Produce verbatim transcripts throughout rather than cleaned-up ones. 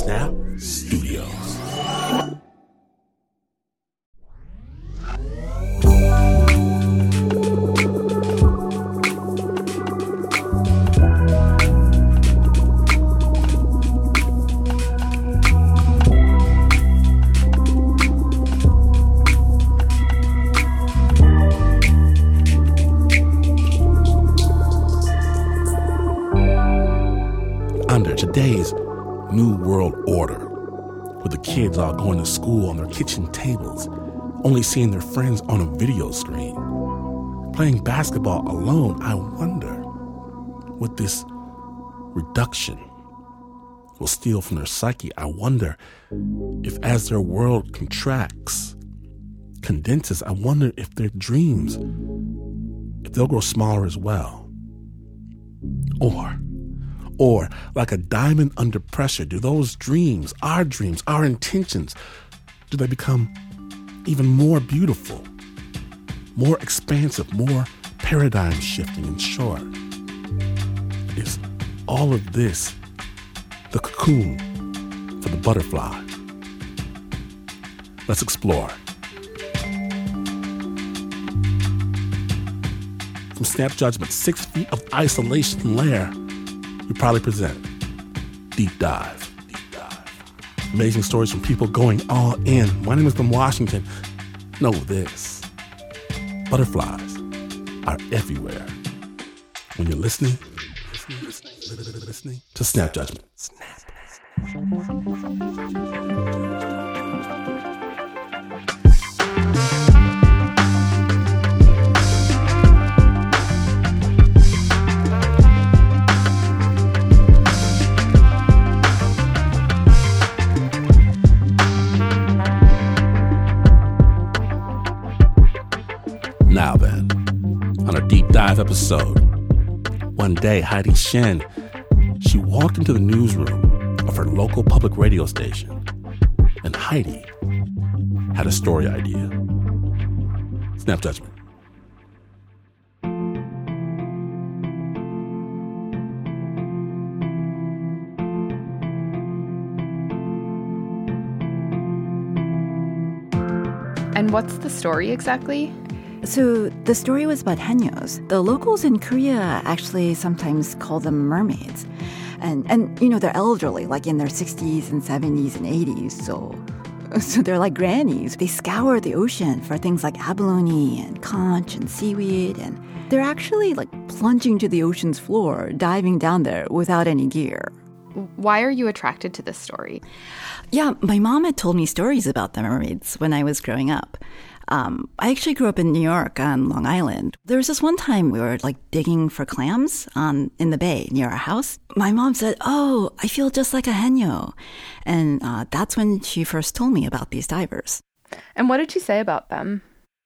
Snap Studios. Under today's New World Order, with the kids all going to school on their kitchen tables, only seeing their friends on a video screen, playing basketball alone, I wonder what this reduction will steal from their psyche. I wonder if as their world contracts, condenses, I wonder if their dreams, if they'll grow smaller as well. Or Or, like a diamond under pressure, do those dreams, our dreams, our intentions, do they become even more beautiful, more expansive, more paradigm shifting? In short, is all of this the cocoon for the butterfly? Let's explore. From Snap Judgment's Six Feet of Isolation lair, we proudly present Deep Dive. Deep Dive. Amazing stories from people going all in. My name is Ben Washington. Know this: butterflies are everywhere. When you're listening, listening, listening, listening to Snap Judgment. Snap. Now then, on our Deep Dive episode, one day Heidi Shen, she walked into the newsroom of her local public radio station, and Heidi had a story idea. Snap Judgment. And what's the story exactly? So the story was about haenyos. The locals in Korea actually sometimes call them mermaids. And, and you know, they're elderly, like in their sixties and seventies and eighties. So, so they're like grannies. They scour the ocean for things like abalone and conch and seaweed. And they're actually like plunging to the ocean's floor, diving down there without any gear. Why are you attracted to this story? Yeah, my mom had told me stories about the mermaids when I was growing up. Um, I actually grew up in New York on Long Island. There was this one time we were like digging for clams on in the bay near our house. My mom said, "Oh, I feel just like a haenyo," and uh, that's when she first told me about these divers. And what did she say about them?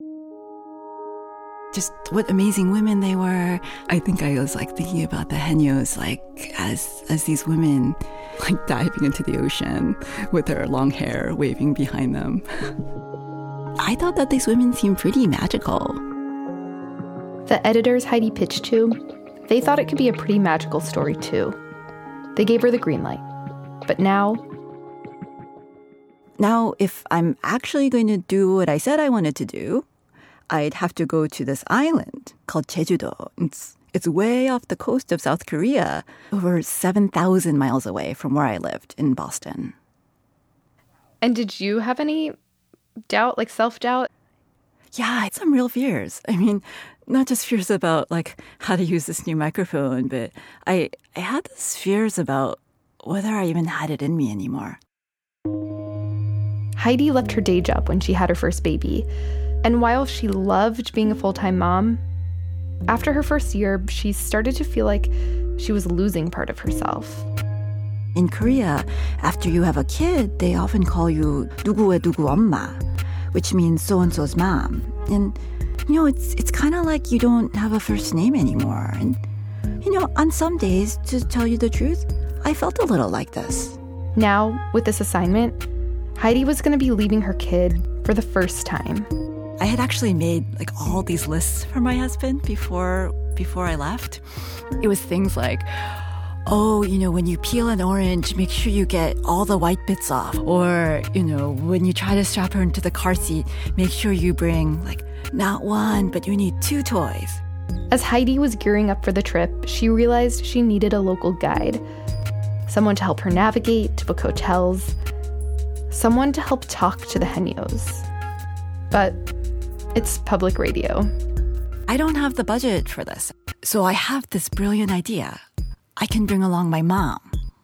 Just what amazing women they were. I think I was like thinking about the haenyos like as as these women like diving into the ocean with their long hair waving behind them. I thought that these women seemed pretty magical. The editors Heidi pitched to, they thought it could be a pretty magical story too. They gave her the green light. But now... Now, if I'm actually going to do what I said I wanted to do, I'd have to go to this island called Jeju-do. It's, it's way off the coast of South Korea, over seven thousand miles away from where I lived in Boston. And did you have any doubt, like self-doubt? Yeah, I had some real fears. I mean, not just fears about like how to use this new microphone, but I, I had these fears about whether I even had it in me anymore. Heidi left her day job when she had her first baby. And while she loved being a full-time mom, after her first year, she started to feel like she was losing part of herself. In Korea, after you have a kid, they often call you 누구의 누구 엄마, which means so-and-so's mom. And, you know, it's it's kind of like you don't have a first name anymore. And, you know, on some days, to tell you the truth, I felt a little like this. Now, with this assignment, Heidi was going to be leaving her kid for the first time. I had actually made like all these lists for my husband before before I left. It was things like, oh, you know, when you peel an orange, make sure you get all the white bits off. Or, you know, when you try to strap her into the car seat, make sure you bring, like, not one, but you need two toys. As Heidi was gearing up for the trip, she realized she needed a local guide. Someone to help her navigate, to book hotels. Someone to help talk to the Haenyos. But it's public radio. I don't have the budget for this. So I have this brilliant idea. I can bring along my mom.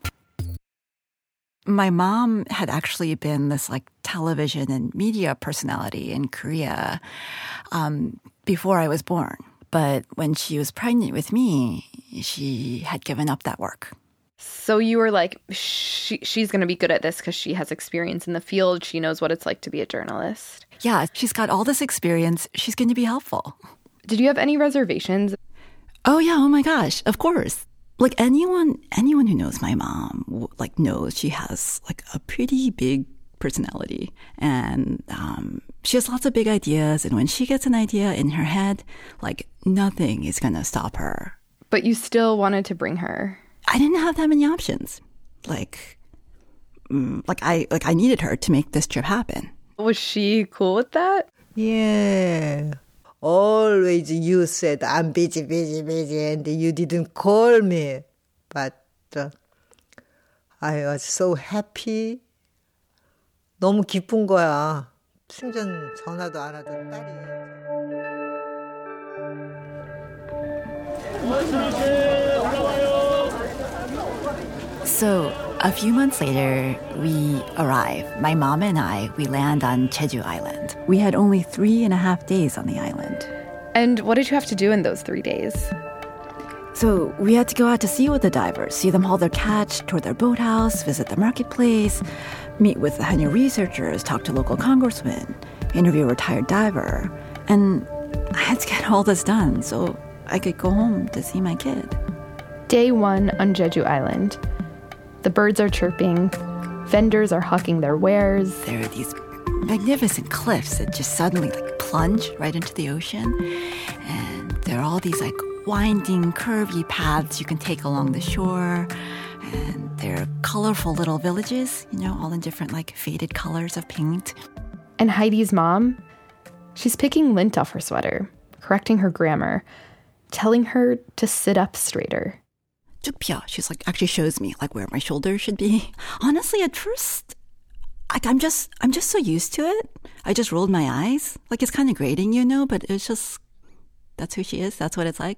My mom had actually been this like television and media personality in Korea um, before I was born. But when she was pregnant with me, she had given up that work. So you were like, she, she's going to be good at this because she has experience in the field. She knows what it's like to be a journalist. Yeah, she's got all this experience. She's going to be helpful. Did you have any reservations? Oh, yeah. Oh, my gosh. Of course. Like anyone, anyone who knows my mom, like knows she has like a pretty big personality, and um, she has lots of big ideas. And when she gets an idea in her head, like nothing is gonna stop her. But you still wanted to bring her. I didn't have that many options. Like, mm, like I like I needed her to make this trip happen. Was she cool with that? Yeah. Always you said, I'm busy, busy, busy, and you didn't call me. But uh, I was so happy. 너무 기쁜 거야. 생전 전화도 안 하던 딸이. So a few months later, we arrive. My mom and I, we land on Jeju Island. We had only three and a half days on the island. And what did you have to do in those three days? So we had to go out to sea with the divers, see them haul their catch, tour their boathouse, visit the marketplace, meet with the Haenyeo researchers, talk to local congressmen, interview a retired diver. And I had to get all this done so I could go home to see my kid. Day one on Jeju Island. The birds are chirping. Vendors are hawking their wares. There are these magnificent cliffs that just suddenly like plunge right into the ocean. And there are all these like winding, curvy paths you can take along the shore. And there are colorful little villages, you know, all in different like faded colors of paint. And Heidi's mom, she's picking lint off her sweater, correcting her grammar, telling her to sit up straighter. 쭉 펴. She's like, actually shows me like where my shoulders should be. Honestly, at first, like I'm just, I'm just so used to it. I just rolled my eyes. Like it's kind of grating, you know, but it's just, that's who she is. That's what it's like.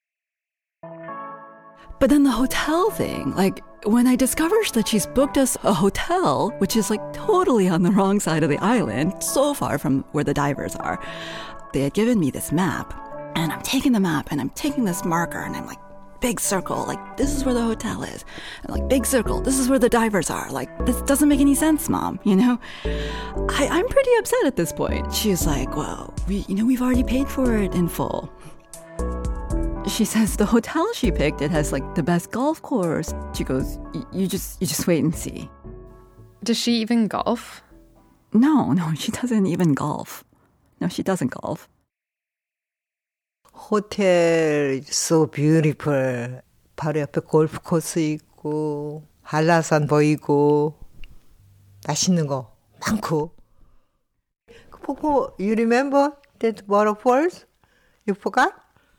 But then the hotel thing, like when I discovered that she's booked us a hotel, which is like totally on the wrong side of the island, so far from where the divers are, they had given me this map. And I'm taking the map and I'm taking this marker and I'm like, big circle, like this is where the hotel is. And like big circle, this is where the divers are. Like this doesn't make any sense, Mom, you know? I, I'm pretty upset at this point. She's like, well, we, you know, we've already paid for it in full. She says the hotel she picked, it has like the best golf course. She goes, you just, you just wait and see. Does she even golf? No, no, she doesn't even golf. No, she doesn't golf. 호텔 so beautiful. 바로 옆에 골프 코스 있고 한라산 보이고 맛있는 거 많고. 포포, you remember that waterfalls? You forgot?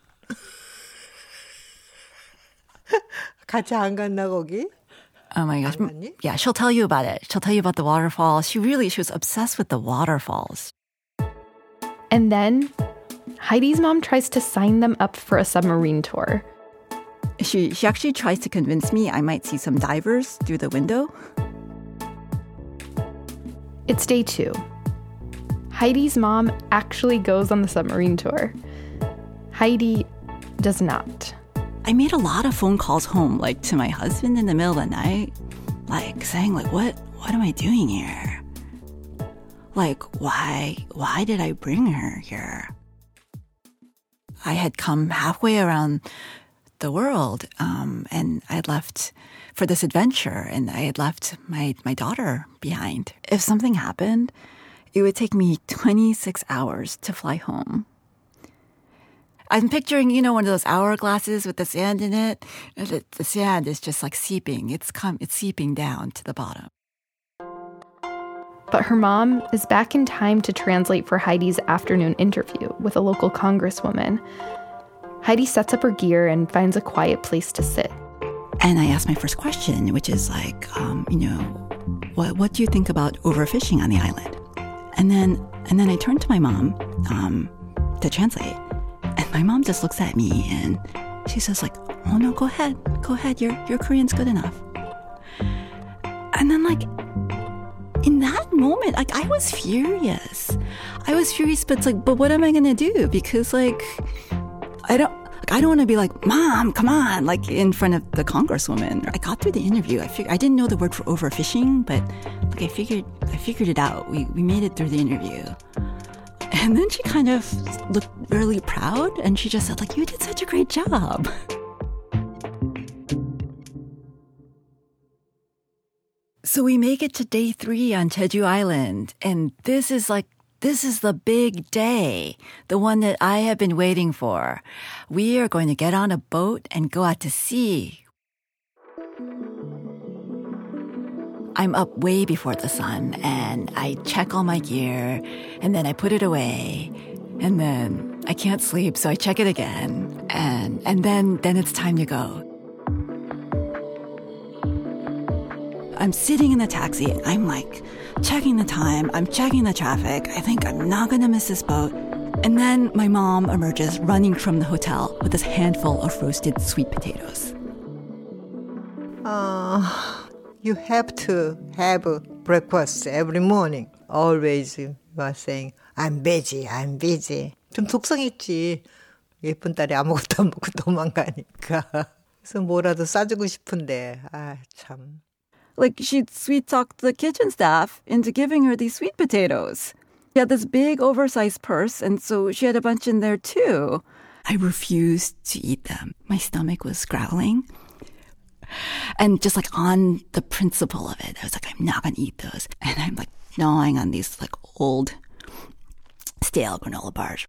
같이 안 갔나 거기? Oh my gosh. Yeah, she'll tell you about it. She'll tell you about the waterfalls. She really, she was obsessed with the waterfalls. And then Heidi's mom tries to sign them up for a submarine tour. She she actually tries to convince me I might see some divers through the window. It's day two. Heidi's mom actually goes on the submarine tour. Heidi does not. I made a lot of phone calls home, like to my husband in the middle of the night, like saying, like, what what am I doing here? Like, why why did I bring her here? I had come halfway around the world, um, and I had left for this adventure, and I had left my, my daughter behind. If something happened, it would take me twenty-six hours to fly home. I'm picturing, you know, one of those hourglasses with the sand in it. The, the sand is just like seeping. It's come, it's seeping down to the bottom. But her mom is back in time to translate for Heidi's afternoon interview with a local congresswoman. Heidi sets up her gear and finds a quiet place to sit. And I asked my first question, which is like, um, you know, what what do you think about overfishing on the island? And then and then I turned to my mom um, to translate. And my mom just looks at me and she says like, oh no, go ahead. Go ahead. Your your Korean's good enough. And then like, in that moment, like I was furious. I was furious, but it's like, but what am I going to do? Because like, I don't, like, I don't want to be like, Mom, come on, like in front of the congresswoman. I got through the interview. I figured, I didn't know the word for overfishing, but like I figured, I figured it out. We we made it through the interview. And then she kind of looked really proud and she just said like, you did such a great job. So we make it to day three on Jeju Island, and this is like, this is the big day, the one that I have been waiting for. We are going to get on a boat and go out to sea. I'm up way before the sun, and I check all my gear, and then I put it away, and then I can't sleep, so I check it again, and and then then it's time to go. I'm sitting in the taxi. I'm like checking the time. I'm checking the traffic. I think I'm not going to miss this boat. And then my mom emerges running from the hotel with this handful of roasted sweet potatoes. Uh, you have to have breakfast every morning. Always you are saying, I'm busy, I'm busy. 좀 속상했지. 예쁜 딸이 아무것도 안 먹고 도망가니까. 그래서 뭐라도 싸주고 싶은데, 아, 참. Like, she'd sweet-talked the kitchen staff into giving her these sweet potatoes. She had this big, oversized purse, and so she had a bunch in there, too. I refused to eat them. My stomach was growling. And just, like, on the principle of it, I was like, I'm not going to eat those. And I'm, like, gnawing on these, like, old, stale granola bars.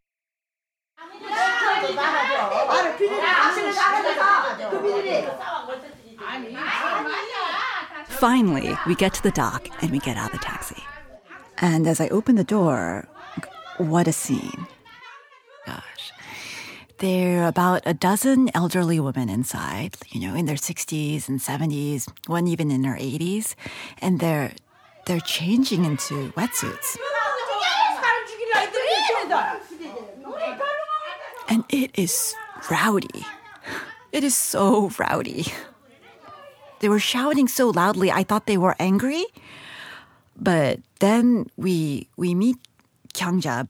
Finally, we get to the dock and we get out of the taxi. And as I open the door, what a scene. Gosh. There are about a dozen elderly women inside, you know, in their sixties and seventies, one even in her eighties, and they're they're changing into wetsuits. And it is rowdy. It is so rowdy. They were shouting so loudly, I thought they were angry. But then we we meet Kyungja.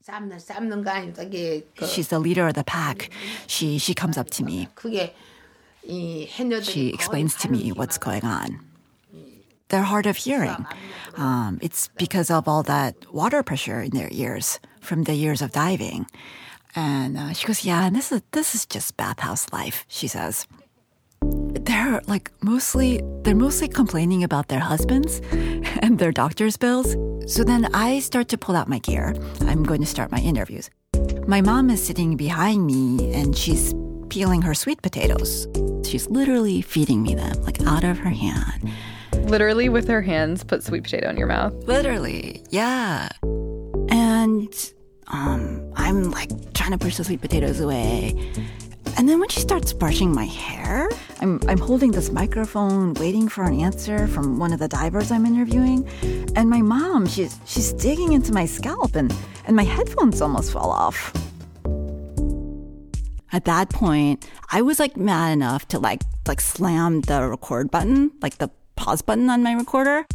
She's the leader of the pack. She she comes up to me. She explains to me what's going on. They're hard of hearing. Um, it's because of all that water pressure in their ears from the years of diving. And uh, she goes, yeah, this is this is just bathhouse life, she says. They're like mostly, they're mostly complaining about their husbands and their doctor's bills. So then I start to pull out my gear. I'm going to start my interviews. My mom is sitting behind me and she's peeling her sweet potatoes. She's literally feeding me them, like out of her hand. Literally with her hands, put sweet potato in your mouth. Literally, yeah. And um, I'm like trying to push the sweet potatoes away. And then when she starts brushing my hair, I'm I'm holding this microphone, waiting for an answer from one of the divers I'm interviewing. And my mom, she's she's digging into my scalp, and, and my headphones almost fell off. At that point, I was like mad enough to like like slam the record button, like the pause button on my recorder.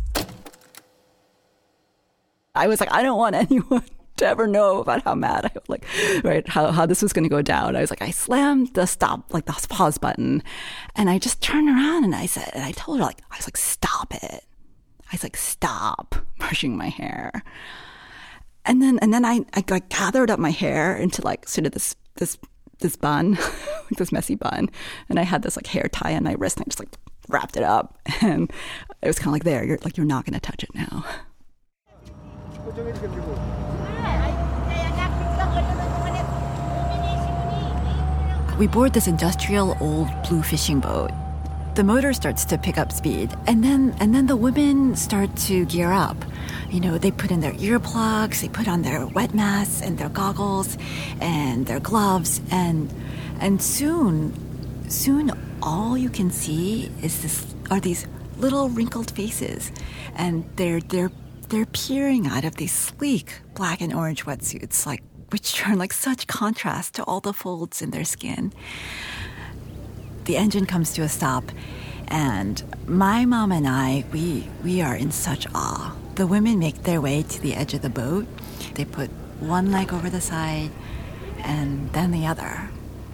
I was like, I don't want anyone to ever know about how mad I was, like, right, how, how this was going to go down. I was like, I slammed the stop, like the pause button, and I just turned around and I said, and I told her, like, I was like, stop it. I was like, stop brushing my hair. And then, and then I, I like gathered up my hair into like sort of this, this, this bun, like this messy bun. And I had this like hair tie on my wrist and I just like wrapped it up. And it was kind of like, there, you're like, you're not going to touch it now. we board this industrial old blue fishing boat. The motor starts to pick up speed, and then and then the women start to gear up. You know, they put in their earplugs, they put on their wet masks and their goggles and their gloves, and and soon, soon all you can see is this are these little wrinkled faces, and they're they're they're peering out of these sleek black and orange wetsuits, like which turn like such contrast to all the folds in their skin. The engine comes to a stop, and my mom and I, we we are in such awe. The women make their way to the edge of the boat. They put one leg over the side, and then the other.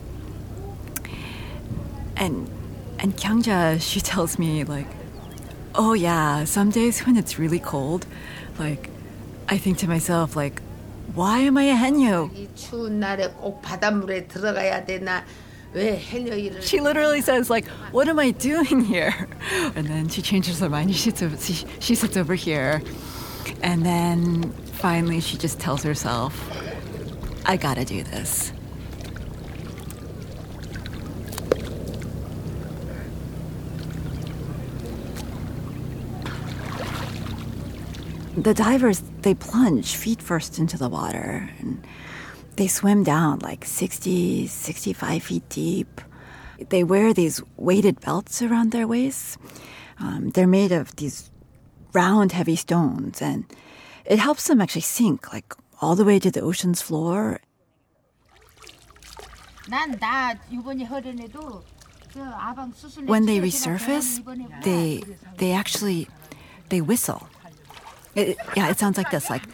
And and Kyungja, she tells me, like, oh yeah, some days when it's really cold, like, I think to myself, like, why am I a haenyeo? 이 추운 날에 꼭 바닷물에 들어가야 되나? She literally says, like, what am I doing here? And then she changes her mind. She sits over, she, she sits over here. And then finally she just tells herself, I gotta do this. The divers, they plunge feet first into the water, and they swim down like sixty, sixty-five feet deep. They wear these weighted belts around their waists. Um, they're made of these round, heavy stones, and it helps them actually sink like all the way to the ocean's floor. When they resurface, they they actually they whistle. It, yeah, it sounds like this, like.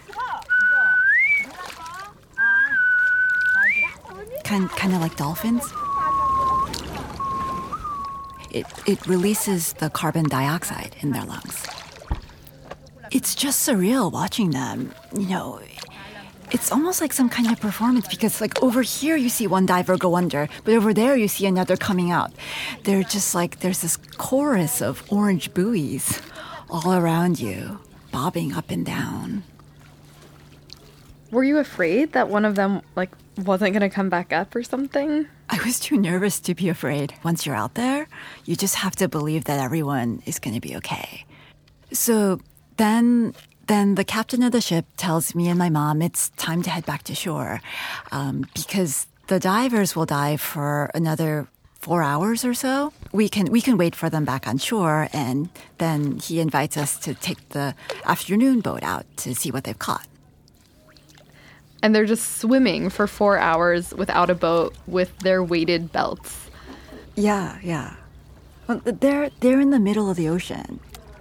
Kind, kind of like dolphins. It, it releases the carbon dioxide in their lungs. It's just surreal watching them. You know, it's almost like some kind of performance, because like over here you see one diver go under, but over there you see another coming out. They're just like, there's this chorus of orange buoys all around you, bobbing up and down. Were you afraid that one of them, like, wasn't going to come back up or something? I was too nervous to be afraid. Once you're out there, you just have to believe that everyone is going to be okay. So then then the captain of the ship tells me and my mom it's time to head back to shore, um, because the divers will dive for another four hours or so. We can we can wait for them back on shore, and then he invites us to take the afternoon boat out to see what they've caught. And they're just swimming for four hours without a boat with their weighted belts. Yeah, yeah. Well, they're they're in the middle of the ocean.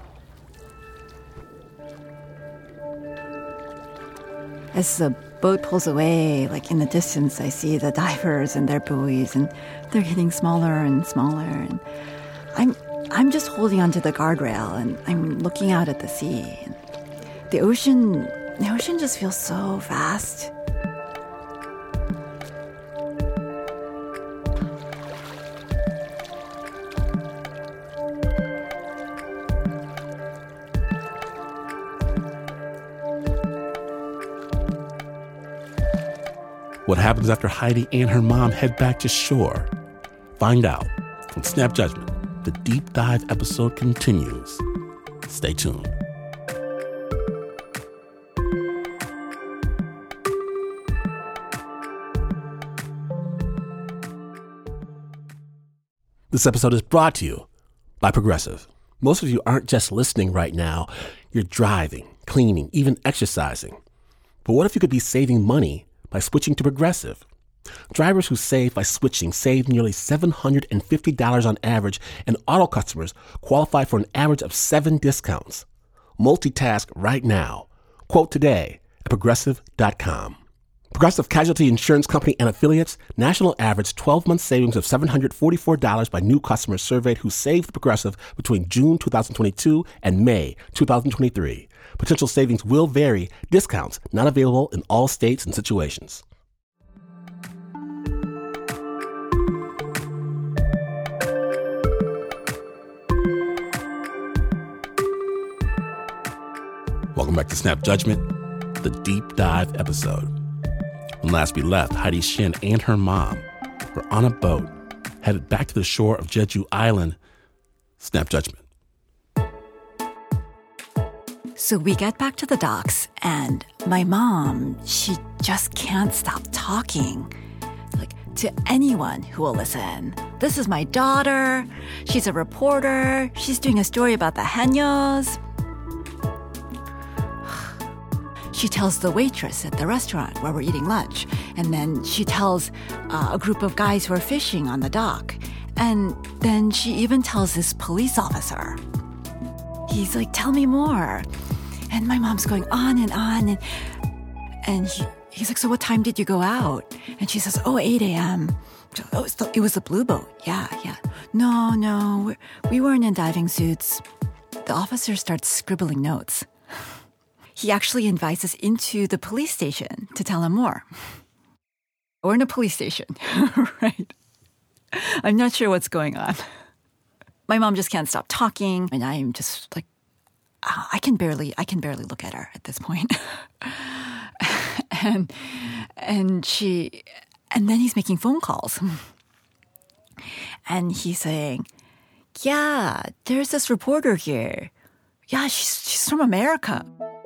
As the boat pulls away, like in the distance, I see the divers and their buoys, and they're getting smaller and smaller. And I'm I'm just holding onto the guardrail, and I'm looking out at the sea. And the ocean. The ocean just feels so vast. What happens after Heidi and her mom head back to shore? Find out on Snap Judgment. The deep dive episode continues. Stay tuned. This episode is brought to you by Progressive. Most of you aren't just listening right now. You're driving, cleaning, even exercising. But what if you could be saving money by switching to Progressive? Drivers who save by switching save nearly seven hundred fifty dollars on average, and auto customers qualify for an average of seven discounts. Multitask right now. Quote today at progressive dot com. Progressive Casualty Insurance Company and affiliates, national average twelve-month savings of seven hundred forty-four dollars by new customers surveyed who saved Progressive between June twenty twenty-two and May twenty twenty-three. Potential savings will vary. Discounts not available in all states and situations. Welcome back to Snap Judgment, the deep dive episode. When last we left, Heidi Shin and her mom were on a boat headed back to the shore of Jeju Island. Snap judgment. So we get back to the docks, and my mom, she just can't stop talking. Like, to anyone who will listen. This is my daughter. She's a reporter. She's doing a story about the Hanyos. She tells the waitress at the restaurant where we're eating lunch. And then she tells uh, a group of guys who are fishing on the dock. And then she even tells this police officer. He's like, tell me more. And my mom's going on and on. And, and he, he's like, so what time did you go out? And she says, oh, eight a.m. Oh, it's the, it was the blue boat. Yeah, yeah. No, no, we weren't in diving suits. The officer starts scribbling notes. He actually invites us into the police station to tell him more. We're in a police station, right? I'm not sure what's going on. My mom just can't stop talking, and I'm just like, oh, I can barely, I can barely look at her at this point. and and she, and then he's making phone calls, and he's saying, "Yeah, there's this reporter here. Yeah, she's she's from America."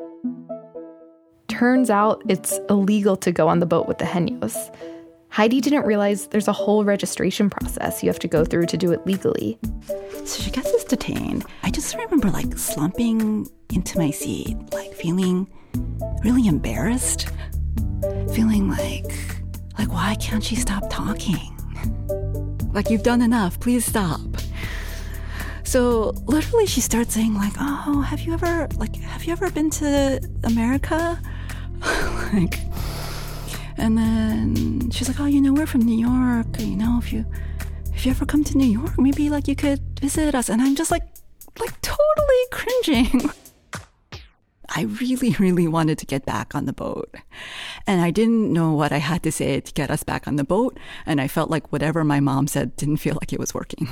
Turns out it's illegal to go on the boat with the Hanyos. Heidi didn't realize there's a whole registration process you have to go through to do it legally. So she gets us detained. I just remember like slumping into my seat, like feeling really embarrassed, feeling like, like, why can't she stop talking? Like, you've done enough, please stop. So literally she starts saying like, oh, have you ever, like, have you ever been to America? like, and then she's like, oh, you know, we're from New York. You know, if you, if you ever come to New York, maybe like you could visit us. And I'm just like, like totally cringing. I really, really wanted to get back on the boat. And I didn't know what I had to say to get us back on the boat. And I felt like whatever my mom said didn't feel like it was working.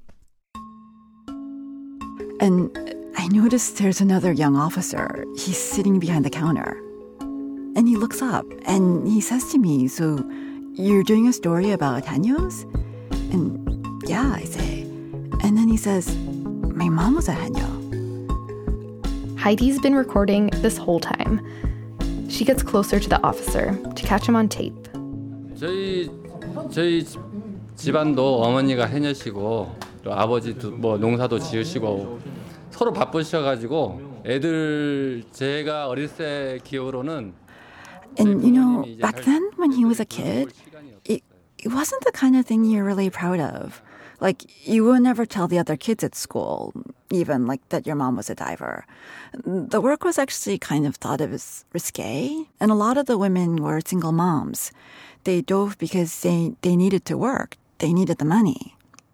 And I noticed there's another young officer. He's sitting behind the counter. And he looks up and he says to me, so you're doing a story about Hanyos? And yeah, I say. And then he says, my mom was a Hanyo. Heidi's been recording this whole time. She gets closer to the officer to catch him on tape. 저희 저희 집안도 어머니가 해녀시고 또 아버지 뭐 농사도 지으시고 서로 바쁘셔가지고 애들 제가 어릴 때 기억으로는. And you know, back then when he was a kid, it, it wasn't the kind of thing you're really proud of. Like, you would never tell the other kids at school, even like that your mom was a diver. The work was actually kind of thought of as risque. And a lot of the women were single moms. They dove because they, they needed to work. They needed the money.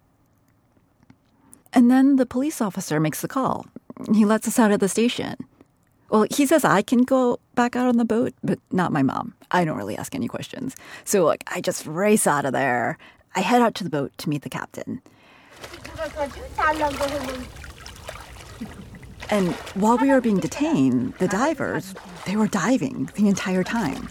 And then the police officer makes the call. He lets us out of the station. Well, he says I can go back out on the boat, but not my mom. I don't really ask any questions. So, like, I just race out of there. I head out to the boat to meet the captain. And while we were being detained, the divers, they were diving the entire time.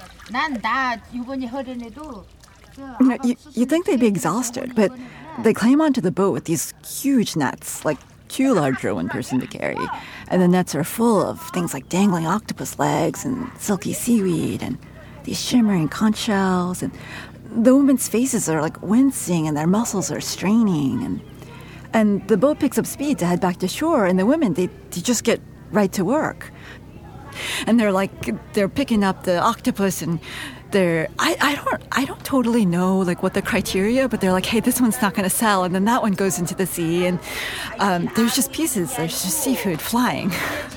You know, you, you'd think they'd be exhausted, but they climb onto the boat with these huge nets, like too large for one person to carry. And the nets are full of things like dangling octopus legs and silky seaweed and these shimmering conch shells. And the women's faces are like wincing and their muscles are straining. And and the boat picks up speed to head back to shore, and the women, they, they just get right to work. And they're like, they're picking up the octopus and they're, I, I don't I don't totally know like what the criteria, but they're like, hey, this one's not going to sell, and then that one goes into the sea, and um, there's just pieces, there's just seafood flying.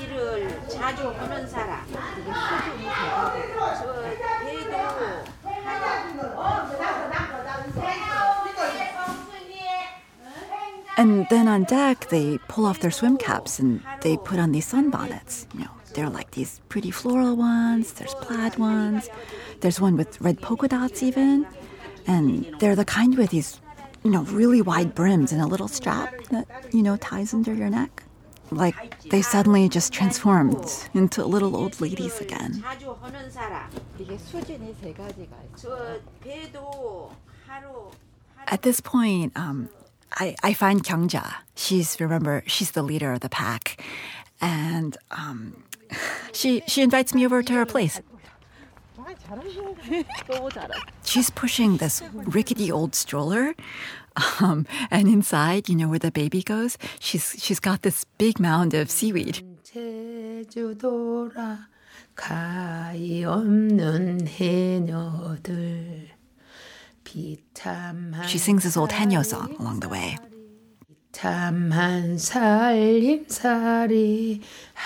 And then on deck, they pull off their swim caps and they put on these sunbonnets. You know, they're like these pretty floral ones. There's plaid ones. There's one with red polka dots even. And they're the kind with these, you know, really wide brims and a little strap that, you know, ties under your neck. Like they suddenly just transformed into little old ladies again. At this point, um, I, I find Kyungja. She's, remember, she's the leader of the pack. And um, she she invites me over to her place. She's pushing this rickety old stroller. Um, and inside, you know, where the baby goes, she's she's got this big mound of seaweed. 제주도라 가히 없는 해녀들 비참한 She sings this old Haenyeo song along the way. 비참한 살림살이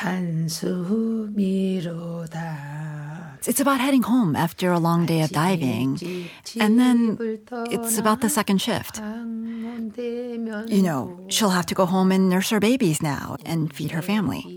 한숨이로다. It's about heading home after a long day of diving. And then it's about the second shift. You know, she'll have to go home and nurse her babies now and feed her family.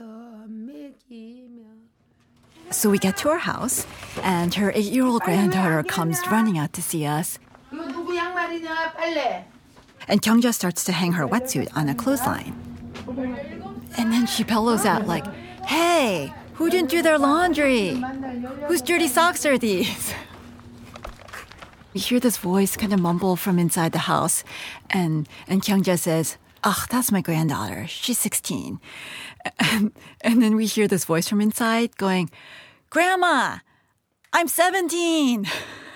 So we get to her house, and her eight-year-old granddaughter comes running out to see us. 이거 누구 양말이냐 빨래. And Kyungja starts to hang her wetsuit on a clothesline. And then she bellows out like, "Hey, who didn't do their laundry? Whose dirty socks are these?" We hear this voice kind of mumble from inside the house, and, and Kyungja says, "Oh, that's my granddaughter. She's sixteen. And, and then we hear this voice from inside going, "Grandma, I'm seventeen.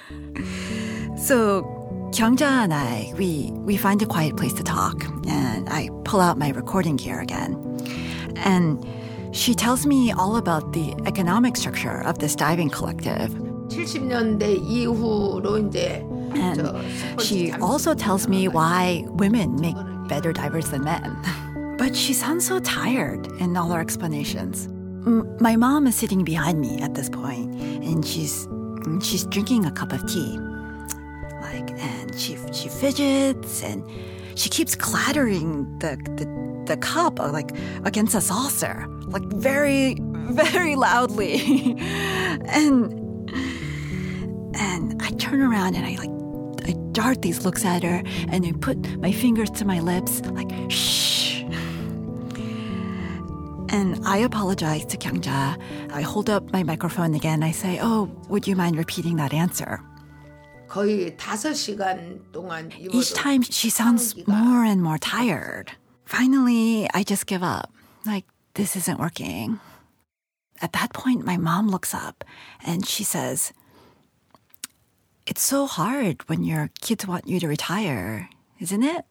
So Kyungja and I, we, we find a quiet place to talk, and I pull out my recording gear again. And she tells me all about the economic structure of this diving collective. 칠십 년대 이후로 이제 And she also tells me why women make better divers than men. But she sounds so tired in all her explanations. M- my mom is sitting behind me at this point, and she's she's drinking a cup of tea. Like, and she she fidgets, and she keeps clattering the the, the cup uh, like against a saucer, like very very loudly. and and I turn around and I like I dart these looks at her, and I put my fingers to my lips, like shh. And I apologize to Kyungja. I hold up my microphone again. I say, "Oh, would you mind repeating that answer?" 거의 다섯 시간 동안 Each time she sounds more and more tired. Finally, I just give up. Like, this isn't working. At that point, my mom looks up and she says, "It's so hard when your kids want you to retire, isn't it?"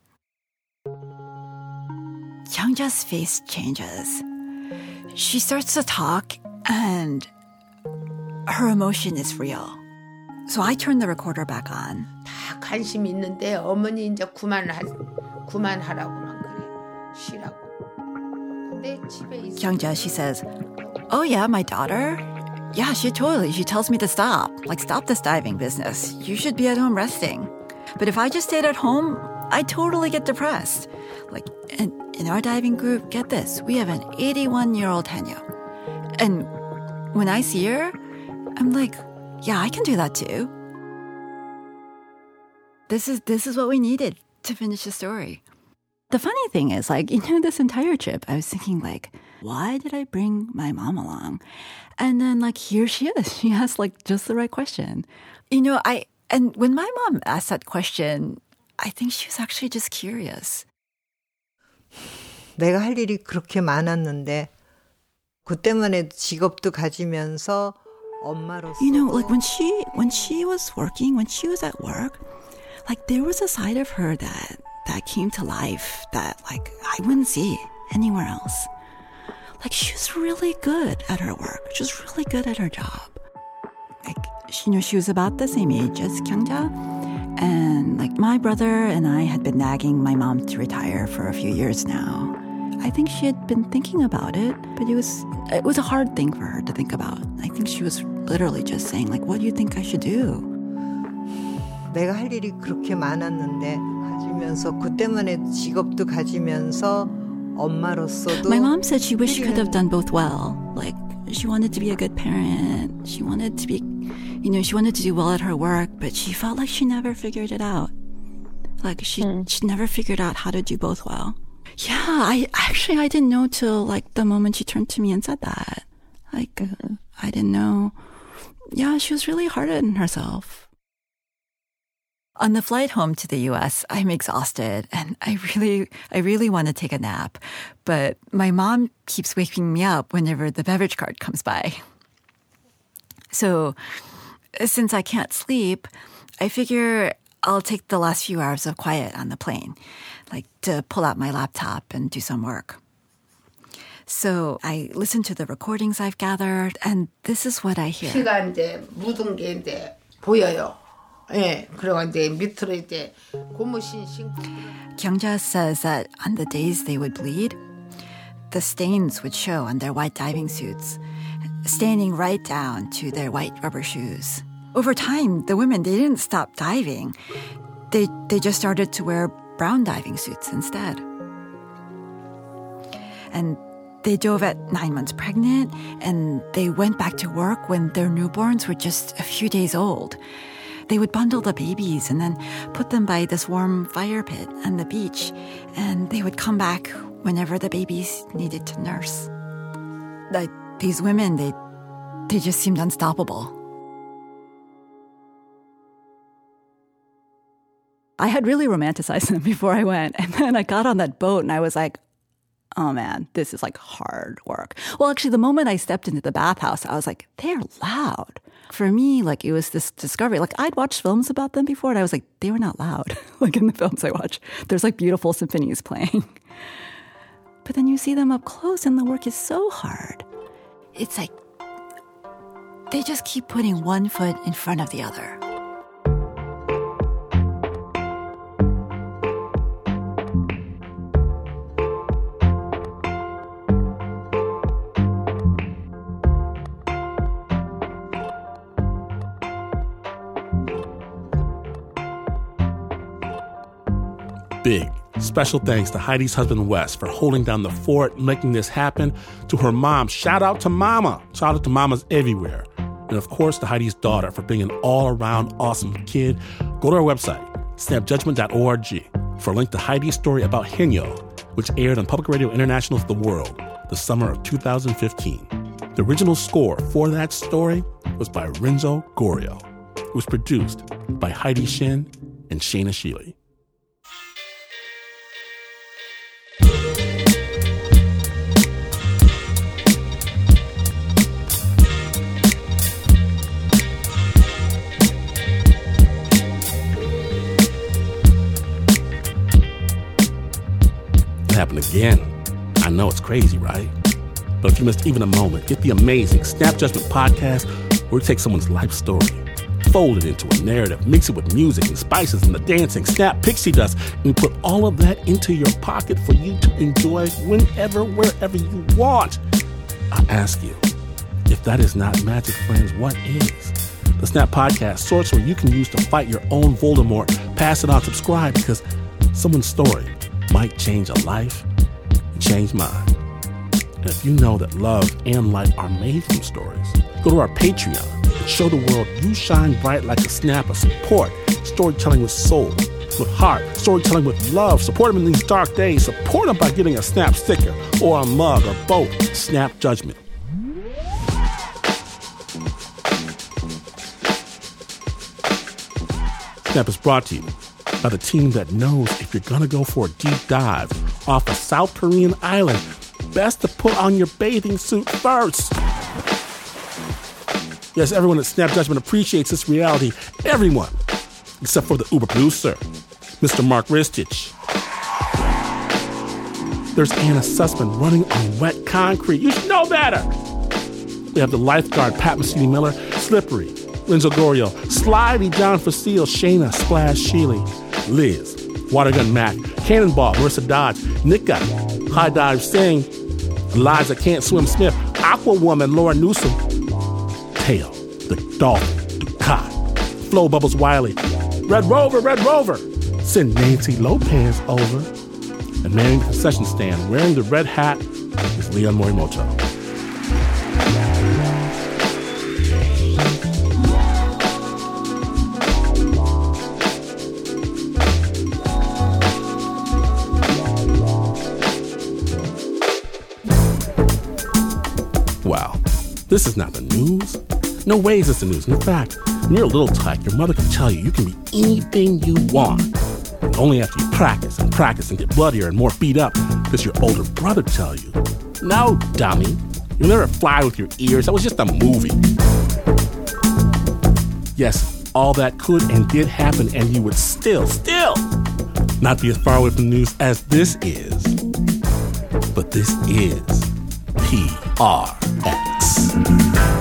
Kyungja's face changes. She starts to talk, and her emotion is real. So I turn the recorder back on. 다 관심 있는데 어머니 이제 그만하 그만하라고만 그래. 쉬라고. 근데 집에 있어. Kyungja, she says, "Oh yeah, my daughter? Yeah, she totally, she tells me to stop. Like, stop this diving business. You should be at home resting. But if I just stayed at home, I totally get depressed. Like, in, in our diving group, get this, we have an eighty-one-year-old Haenyeo. And when I see her, I'm like, yeah, I can do that too." This is this is what we needed to finish the story. The funny thing is, like, you know, this entire trip, I was thinking, like, why did I bring my mom along? And then, like, here she is. She asked, like, just the right question. You know, I, and when my mom asked that question, I think she was actually just curious. 내가 할 일이 그렇게 많았는데 그때만 해도 직업도 가지면서 엄마로서 You know, like, when she, when she was working, when she was at work, like, there was a side of her that, that came to life that, like, I wouldn't see anywhere else. Like, she was really good at her work. She was really good at her job. Like, she, you know, she was about the same age as Kyungja. And, like, my brother and I had been nagging my mom to retire for a few years now. I think she had been thinking about it, but it was it was a hard thing for her to think about. I think she was literally just saying, like, what do you think I should do? 내가 할 일이 그렇게 많았는데 가지면서 그때만 해도 직업도 가지면서 엄마로서도 My mom said she wished she could have done both well. Like, she wanted to be a good parent. She wanted to be, you know, she wanted to do well at her work, but she felt like she never figured it out. Like, she, mm. she never figured out how to do both well. Yeah, I actually, I didn't know till, like, the moment she turned to me and said that. Like, mm-hmm. I didn't know. Yeah, she was really hard on herself. On the flight home to the U S, I'm exhausted and I really, I really want to take a nap. But my mom keeps waking me up whenever the beverage cart comes by. So since I can't sleep, I figure I'll take the last few hours of quiet on the plane, like to pull out my laptop and do some work. So I listen to the recordings I've gathered, and this is what I hear. 피가 이제 묻은 게 이제 보여요. 예, 그리고 이제 밑으로 이제 고무신 신고. Kyungja says that on the days they would bleed, the stains would show on their white diving suits, staining right down to their white rubber shoes. Over time, the women, they didn't stop diving. They they just started to wear brown diving suits instead. And they dove at nine months pregnant, and they went back to work when their newborns were just a few days old. They would bundle the babies and then put them by this warm fire pit on the beach, and they would come back whenever the babies needed to nurse. Like, these women, they they just seemed unstoppable. I had really romanticized them before I went. And then I got on that boat and I was like, oh man, this is like hard work. Well, actually, the moment I stepped into the bathhouse, I was like, they're loud. For me, like, it was this discovery. Like, I'd watched films about them before and I was like, they were not loud. Like in the films I watch, there's like beautiful symphonies playing. But then you see them up close and the work is so hard. It's like they just keep putting one foot in front of the other. Big special thanks to Heidi's husband, Wes, for holding down the fort and making this happen. To her mom, shout out to Mama. Shout out to mamas everywhere. And of course, to Heidi's daughter for being an all-around awesome kid. Go to our website, snap judgment dot org, for a link to Heidi's story about Haenyeo, which aired on Public Radio International's The World, the summer of two thousand fifteen. The original score for that story was by Renzo Gorio. It was produced by Heidi Shin and Shayna Shealy. Happen again. I know it's crazy, right? But if you missed even a moment, get the amazing Snap Judgment podcast, where we take someone's life story, fold it into a narrative, mix it with music and spices and the dancing, snap pixie dust, and we put all of that into your pocket for you to enjoy whenever, wherever you want. I ask you, if that is not magic, friends, what is? The Snap Podcast, source where you can use to fight your own Voldemort. Pass it on, subscribe, because someone's story might change a life and change mine. And if you know that love and light are made from stories, go to our Patreon and show the world you shine bright like a snap of support. Storytelling with soul, with heart, storytelling with love. Support them in these dark days. Support them by getting a Snap sticker or a mug or both. Snap Judgment. Snap is brought to you by the team that knows if you're going to go for a deep dive off a South Korean island, best to put on your bathing suit first. Yes, everyone at Snap Judgment appreciates this reality. Everyone, except for the Uber producer, Mister Mark Ristich. There's Anna Sussman running on wet concrete. You should know better. We have the lifeguard, Pat Mesiti-Miller, Slippery, Renzo Gorio, Slidey, John Facile, Shayna, Splash, Shealy, Liz, Watergun Mac, Cannonball, Marissa Dodge, Nika, High Dive Singh, Eliza Can't Swim Smith, Aqua Woman, Laura Newsom, Tail, the Dolphin, Ducat, Flo Bubbles Wiley, Red Rover, Red Rover, send Nancy Lopez over, and manning the concession stand wearing the red hat is Leon Morimoto. Wow, this is not the news. No way is this the news. In fact, When you're a little tyke, your mother can tell you you can be anything you want. Only after you practice and practice and get bloodier and more beat up does your older brother tell you, no, dummy, you'll never fly with your ears. That was just a movie. Yes, all that could and did happen, and you would still, still not be as far away from the news as this is. But this is P R X.